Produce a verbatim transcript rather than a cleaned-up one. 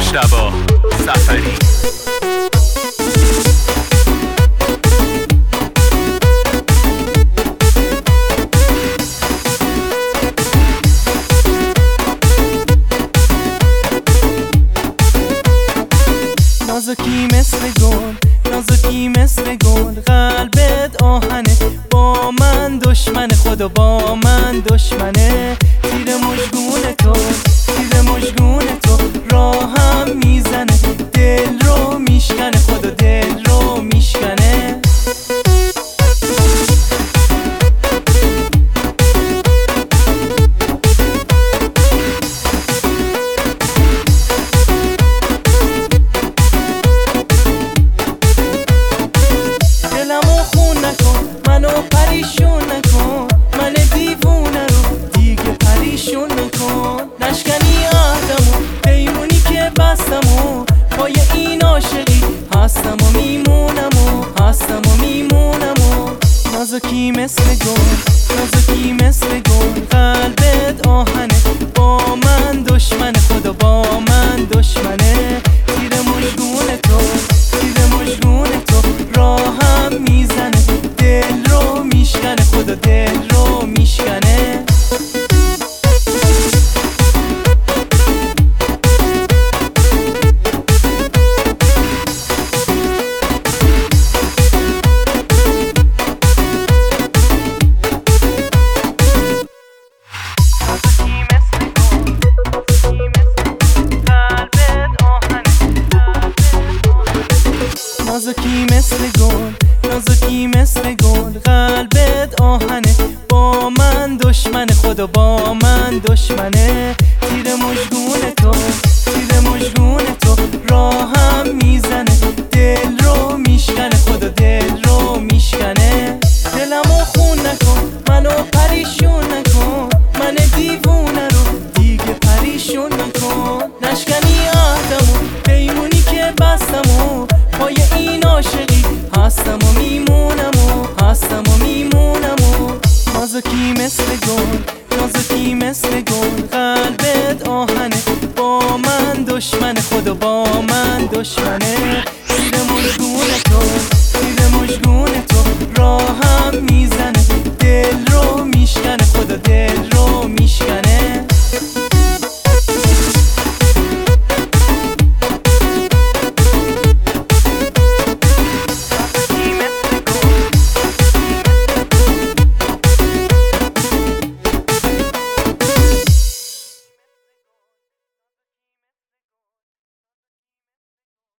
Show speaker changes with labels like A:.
A: مجتبی سفری.
B: نازکی مثل گل، نازکی مثل گل، قلبت آهنه، با من دشمن، خدا با من دشمنه. تیر مژگون تو، تیر مژگون تو راهم میزنه، دل رو میشکنه، خدا دل رو میشکنه. منو پریشون نکن، من دیوونه رو دیگه پریشون نکن. نشکنی عهدمو، پیمونی که بستمو، پای این عاشقی هستم و میمونم و هستم و میمونم و. نازکی مثل گل، نازکی مثل گل، قلبت آهنه، با من دشمن، خدا با من دشمنه. تیر مژگون تو، تیر مژگون تو راهم میزنه، دل رو میشکنه، خدا دل رو میشکنه. نازکی مثل گل، نازکی مثل گل، قلبت آهنه، با من دشمن، خدا با من دشمنه. تیر مژگون تو، تیر مژگون تو راهم میزنه، دل رو میشکنه، خدا دل رو میشکنه. دلمو خون نکن، منو پریشون نکن، من دیوونه رو دیگه پریشون نکن. نشکنی عهدمو، پیمونی که بستمو، پای این عاشقی هستم و میمونم و هستم و میمونم و. نازکی مثل گل، نازکی مثل گل، قلبت آهنه، با من دشمن، خدا با من دشمنه. تیر مژگون تو، تیر مژگون تو راهم میزنه،